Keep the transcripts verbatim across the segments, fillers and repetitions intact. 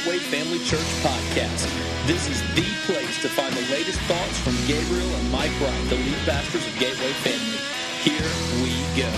Gateway Family Church podcast. This is the place to find the latest thoughts from Gabriel and Mike Wright, the lead pastors of Gateway Family. Here we go.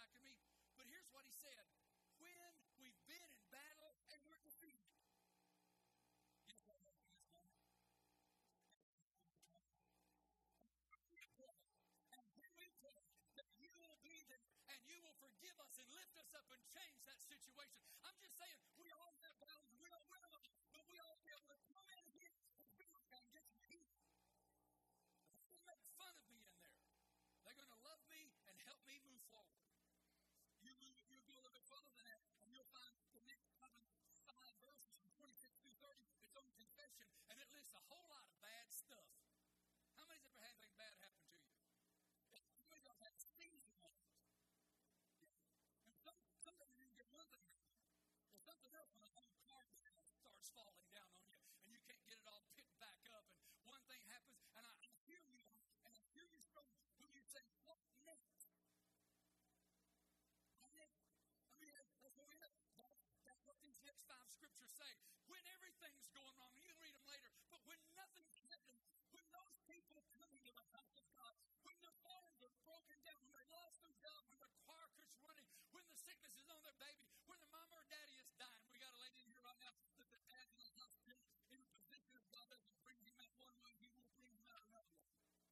back to me. But here's what he said. When we've been in battle and we're defeated. Yes, I know this one. And when we pray that you will be there and you will forgive us and lift us up and change that situation. I'm just saying, we all have battles and we don't win them, but we all be able to come in here and be okay and get some peace. They make fun of me in there. They're going to love me and help me move forward. You move, you'll go a little bit further than that, and you'll find the next five verses from twenty-six through thirty, its own confession, and it lists a whole lot of bad stuff. How many's ever had anything bad happen to you? How many of y'all had season moments? Yeah. And some, sometimes you get one thing happen. Well, something else when a whole car starts falling down on you, and you can't get it all picked back up, and one thing happens, and I, I hear you, and I hear you struggle when you say, what next? I mean, that's what we have. That's what these next five scriptures say. When everything's going wrong, you can read them later, but when nothing's happening, when those people come into the house of God, when their farms are broken down, when they lost their job, when their car quits running, when the sickness is on their baby, when their mama or daddy is dying. We got a lady in here right now that the dad's in the hospital in a position of God doesn't bring him out one way, he will bring him out another way.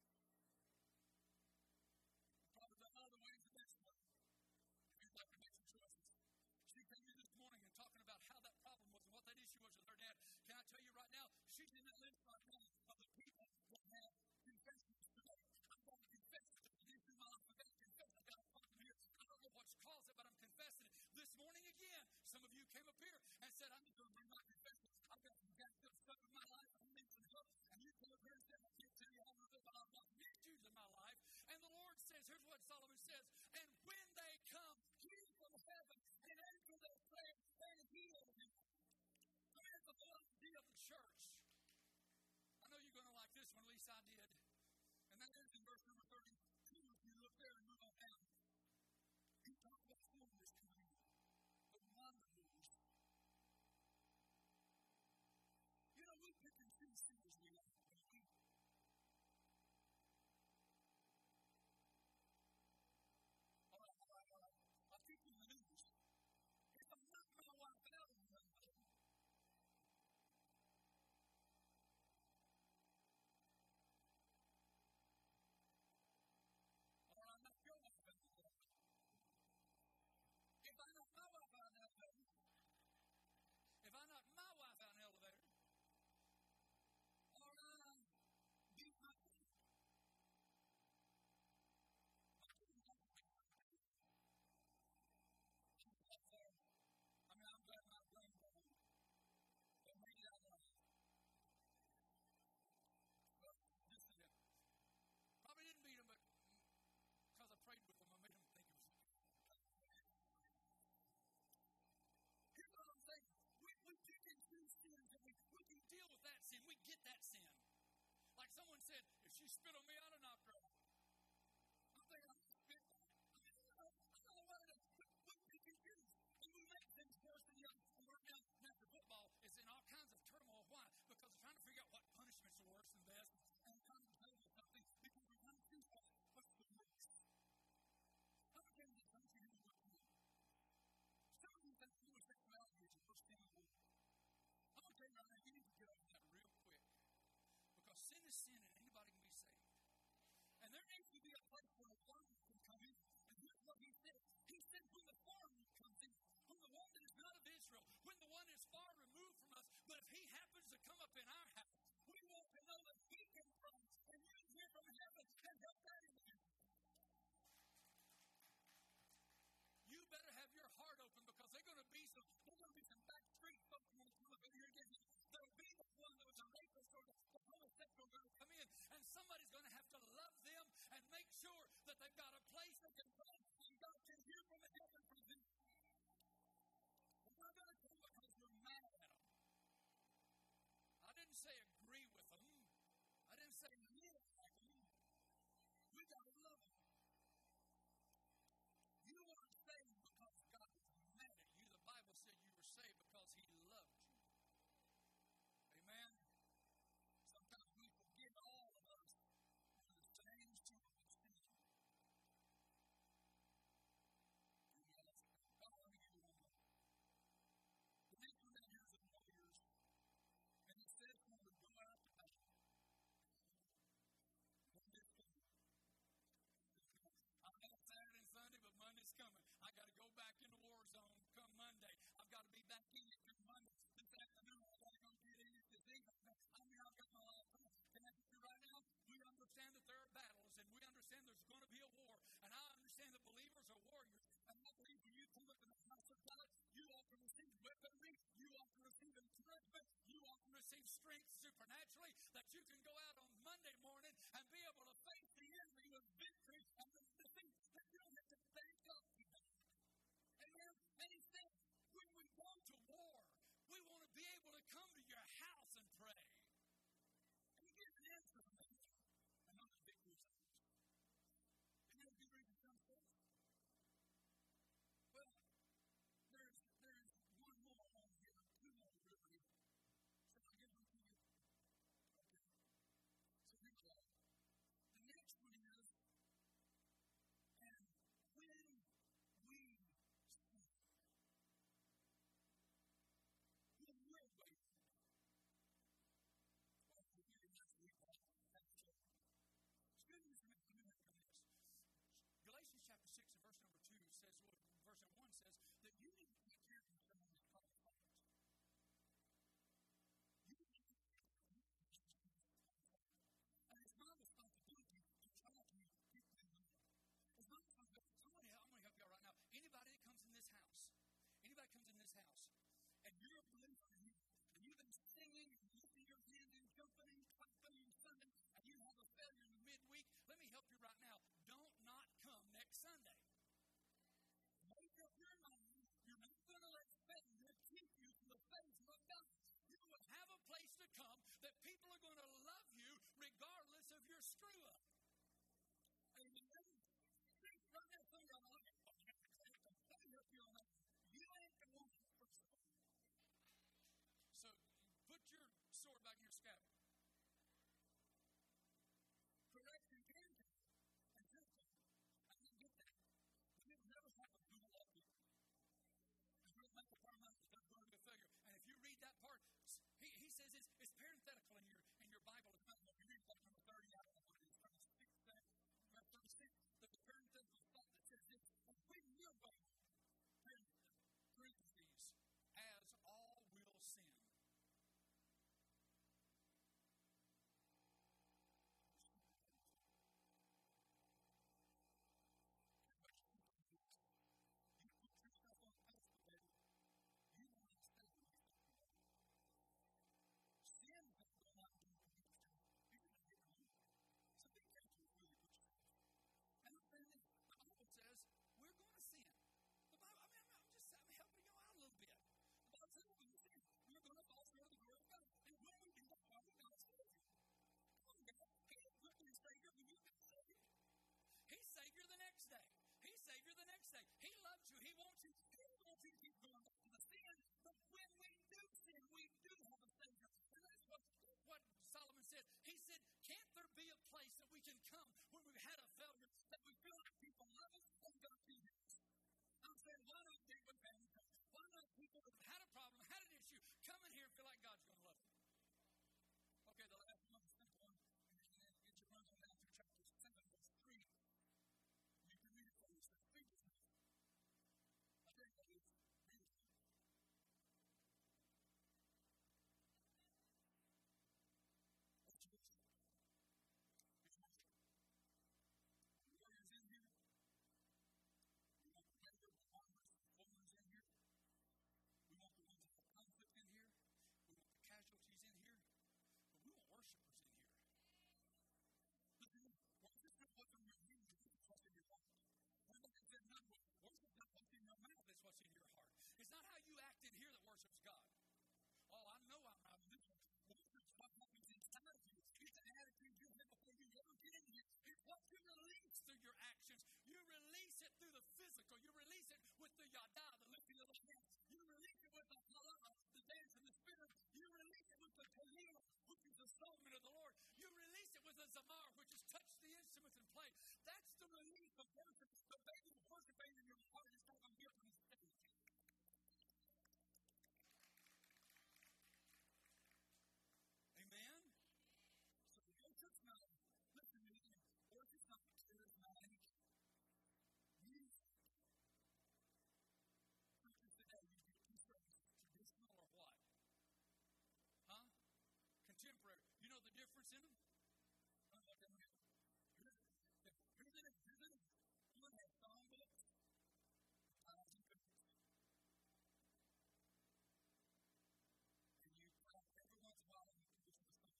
Probably the other way is the best way. You'd like to make some choices. She came in this morning and talking about how that problem was and what that issue was with her dad. Can I tell you right now, she's in that list right now of the people that have confessions today. I'm going to confess it. This is my life. I'm going to confess it. I got a problem here. I don't know what's caused it, but I'm confessing it. This morning again, some of you came up here and said, I'm just going to bring my confession. I've got some got good stuff in my life. I need some help. And you came up here and said, I can't tell you how much but I've got issues in my life. And the Lord says, here's what Solomon says, and when they come, hear from heaven and answer their prayer and heal them. So that's the whole idea of the church. I know you're going to like this one, at least I did. And that is in verse number thirty-two. If you look there and move on down, he talks about foreigners coming in, the wanderers. You know, we pick and choose things we like, don't we? All right, all right, all right. I think in the news, if I'm not my wife out on one day, or I'm not your wife out on one day, if I'm not my wife out on an elevator, if I'm not my wife out on an elevator, or I beat my kid, I mean, I'm glad my grandmother that made it out alive. But just to probably didn't beat him, but because I prayed with him, I made him think it was. Here's what I'm saying. We, we pick and choose sins, and we, we can deal with that sin. We get that sin. Like someone said, if she spit on me, I'd have knocked her out. I'm thinking, I'm spit on her. I don't know what it is. We pick and choose. And we make things worse than the other. And right now, after football, it's in all kinds of turmoil. Why? Because we're trying to figure out what punishments are worse than best. And we're trying to tell you something because we're trying to choose what's the worst. How much of this don't you know what to do? Some of you think homosexuality is the first thing in the world. I'm going to tell you right now, you need to get over that real quick. Because sin is sin and anybody can be saved. And there needs to be a place where the foreigner can come in. And here's what he said. He said when the foreigner comes in, when the one that is not of Israel, when the one is far removed from us, but if he happens to come up in our house, we want to know that he can come and you can hear from heaven and help that in you. You better have your heart open because they're going to be some, there's going to be some back street folks who will come up in here again. There'll be the one that was a rapist or the, the homosexual going to come in, and somebody's going to have to love them and make sure that they've got a place they can go and God can hear from heaven from them. We're not going to come because we're mad at them. I didn't say agree with them. I didn't say live like them. We got to love them. You weren't saved because God was mad at you. The Bible said you were saved because He loved you. Amen? Sometimes we forget all of us when it's changed to sin. screw up. Amen. See, right now, some of y'all are like, oh, yeah, exactly. Let me help you on that. You ain't the one, first of all. So, put your sword back in your scabbard. Correction can be. And helpful. I didn't get that. But it never happened to all of you. And you'll make a promise that you're going to be a failure. And if you read that part, he, he says it's, it's parenthetical in your in your Bible. If you read like number thirty, I don't know what it is, thirty-six, verse thirty-six, the parenthetical thought that says this, and when you're going, parentheses, as all will sin. Sin has gone out and done what you're going to get wrong. So be careful with where you put yourself. And the thing is, the Bible says we're going to sin. The Bible, I mean, I'm, I'm just I'm helping you out a little bit. The Bible says we're going to sin. We're going to fall short of the glory of God. And when we do that, why would God save you? Come on, God. He ain't good to your Savior when you get saved. He's Savior the next day. He's Savior the next day. He loves you. He wants you. He wants you to keep going back to the sin. But when we do sin, we do have a Savior. And that's what, what Solomon said. He said, can't there be a place that we can come when we've had a failure, that we feel like people love us and God be us? I'm saying, why not get with family? Why not people that have had a problem, had an issue, come in here and feel like God's going to love them? Okay, the last one, the simple one, and then get your running down through chapter seven, verse three. You can read it for yourself. Read it for yourself. I tell you what it is. Read it for yourself. What's your worship? It's worship. The warriors in here. We want the regular, the farmers, the foreigners in here. We want the ones that have conflict in here. We want the casualties in here. But we want worshipers in here. Worship is what's in your hands, it's what's in your heart. Somebody said, no, worship is not what's in your mouth, it's what's in your heart. It's not how you act in here that worships God. Oh, I know I'm not religious. Worship is what happens inside of you. It's an attitude you have before you ever get in here. It's what you release through your actions. You release it through the physical. You release it with the yada, the lifting of the hands. You release it with the halala, the dance of the spirit. You release it with the kalila, which is the song of the Lord. You release it with the zamar, which is touch the instruments and play. That's the release of worship. The baby of worship in your heart is not going to be able to stage. Amen? So worship's not, listen to me, worship's not charismatic music. Preachers today, you do two services, traditional or what? Huh? Contemporary. You know the difference in them? I don't know what they mean. Here's it. Here's it. One has songbooks. Times and goodness. And you clap every once in a while and you do some song.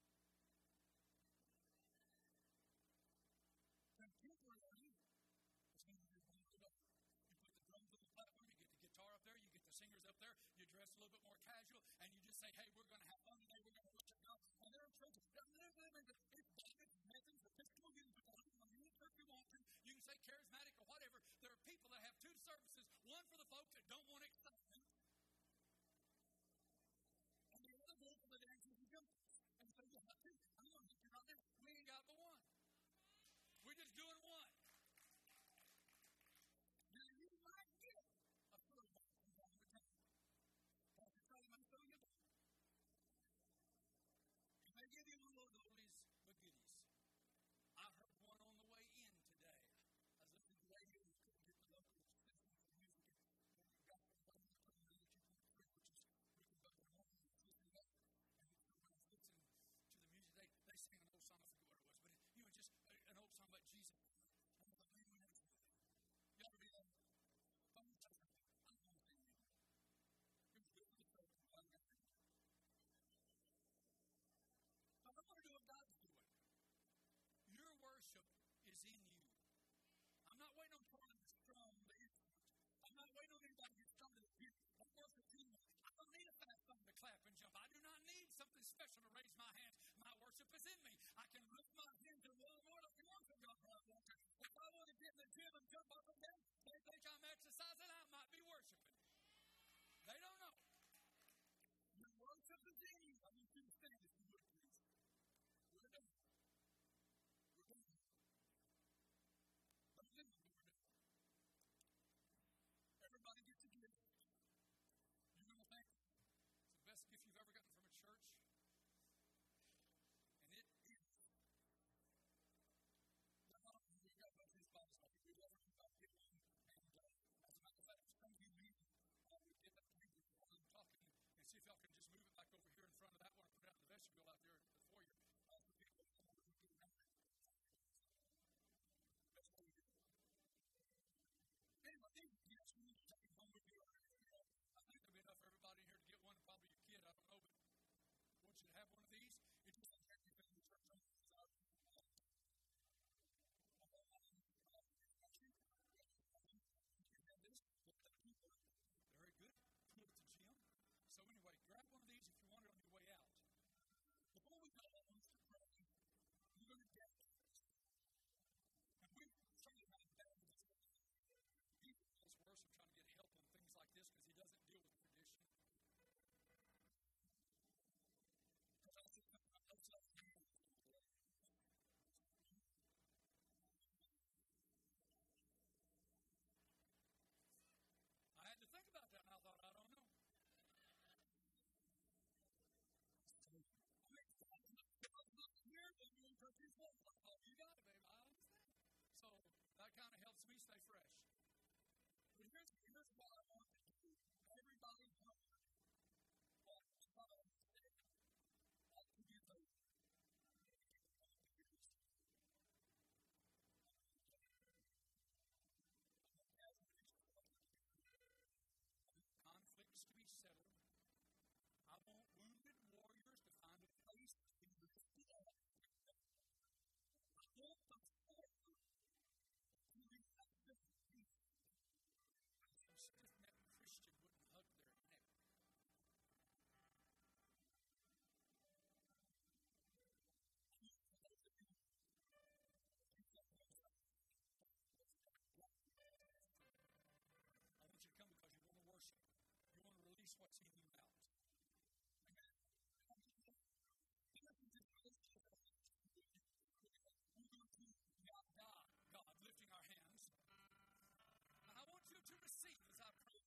Contemporary is when you do one of the You put the drums on the platform, you get the guitar up there, you get the singers up there, you dress a little bit more casual, and you just say, hey, we're going to have fun today, we're going to worship God. And there are churches, it's methods, the Episcopal, you can put the on any church you want to, you can say charismatic or whatever. There are people that have two services, one for the folks that don't want excitement, and the other one for the dancers and jumpers. And so you have two. I'm going to get you right there. We ain't got but one. We're just doing one. Now you might get a third one from time to time. Pastor Charlie might show you that. Redeemed. I want you to stand if you would, please. We're done. We're done. But then we're done. Everybody gets a gift. You're going to think it's the best gift you've ever gotten from a church. And it is. Now, I don't know if you've got one of these Bibles. I think we've ever get one. And uh, as a matter of fact, some of you need uh, we get that to you while I'm talking. And see if y'all can just move it back over here in front of that one and put it out in the vestibule out there before you. Uh, for people who come over and get it out. That's what we do. Anyway, yes, we need to take it home with you. I think there'll be enough for everybody here to get one, probably your kid, I don't know, but I want you to have one of these. It just has everything in the church on the side. Very good. Put it to Jim. So anyway, grab one of these if you want it on your way out. Before we go, I want us to pray. We're going to get this. And we try to have that with this. It's worse of trying to get help on things like this because he doesn't deal with tradition. Because I think that's us. I had to think about that and I thought, I don't know. You got it, babe. I understand. So that kind of helps me stay fresh. But here's, here's what I want to do. Everybody knows what God said. What to do those. Conflicts to be settled. I want wounded warriors to find a place to be lifted up. I want the forward to reflect the peace. Some stiff-necked Christian wouldn't hug their neck. I want you to come because you want to worship. You want to release what's in you out. Amen. God, God, lifting our hands. And I want you to receive as I pray.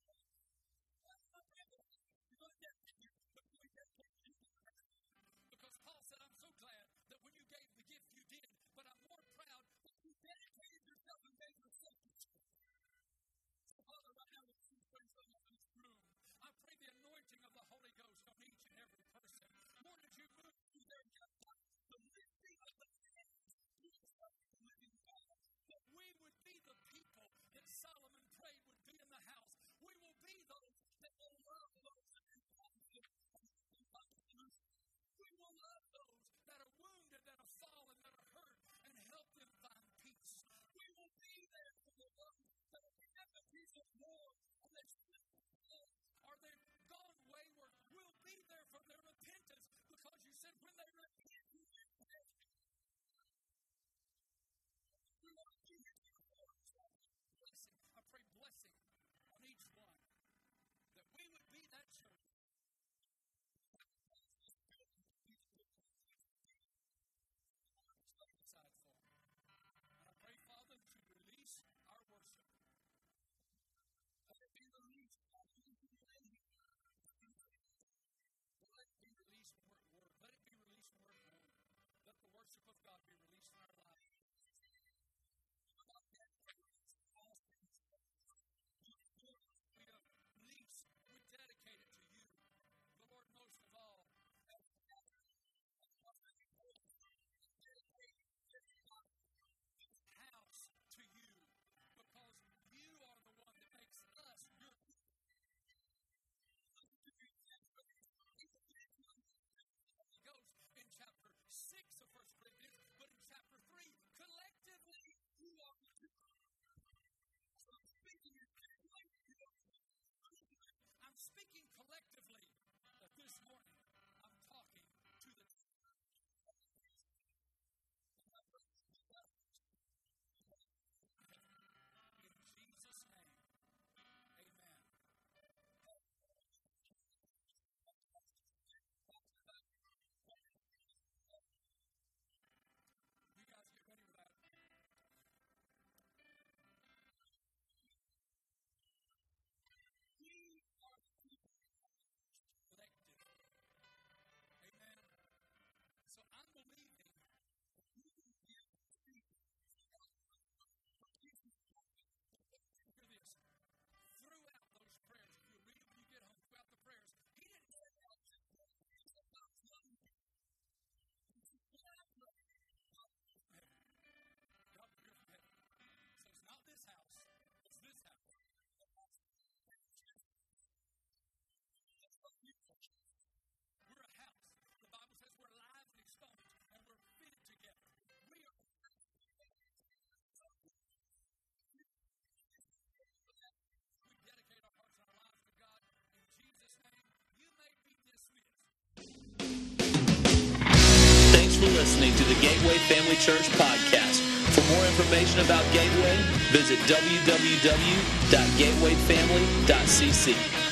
Because Paul said, I'm so glad that when you gave the gift you did, but I'm more proud that you dedicated yourself and gave yourself to church. So Father, right now, with two friends in this room, I pray the anointing of the Holy Ghost on each and every person. Lord, as you move through their life, the lifting of the hands, living God, that we would be the people that Solomon prayed would be in the house. We will be those that will love those that are positive and positive. We will love those that are wounded, that are fallen, that are hurt, and help them find peace. We will be there for the ones that have a piece of war, and they slip or they've gone wayward. We'll be there for their repentance, because you said when they repent, you repent. We want to be blessing. I pray blessing on each one, that we would be that church. Side for. And I pray, Father, that you release our worship. Let it be released. Let it be released when we're at work. Let it be released when we're at home. Let the worship of God be released in our lives. We have released, we dedicate it to you. The Lord, most of all, house to you, because you are the one that makes us your goes in chapter six of First Corinthians, but in chapter three, collectively you are the two. So I'm speaking I'm speaking collectively, but this morning I'm talking to the in Jesus' name, amen. listening to the Gateway Family Church podcast. For more information about Gateway, visit w w w dot gateway family dot c c.